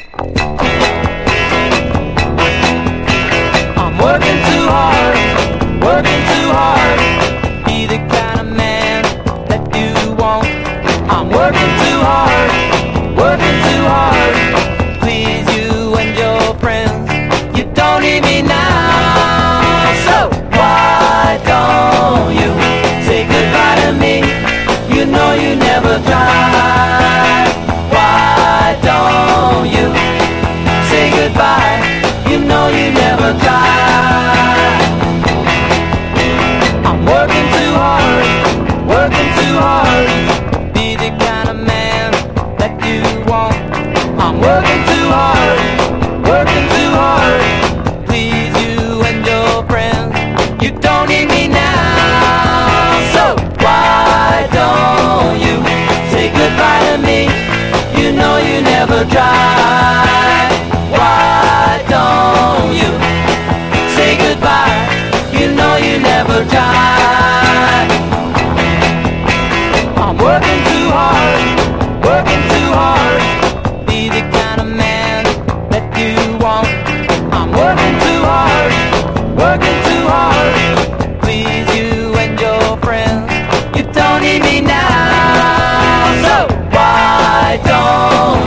I'm working too hard, working too hard. Be the kind of man that you want. I'm working too hard, working too hard. Please you and your friends. You don't need me now. So why don't you say goodbye to me? You know you never tried. Why don't you say goodbye? You know you never tried. I'm working too hard, working too hard. Be the kind of man that you want. I'm working too hard, working too hard. Please you and your friends. You don't need me now. So why don't you say goodbye to me? You know you never tried.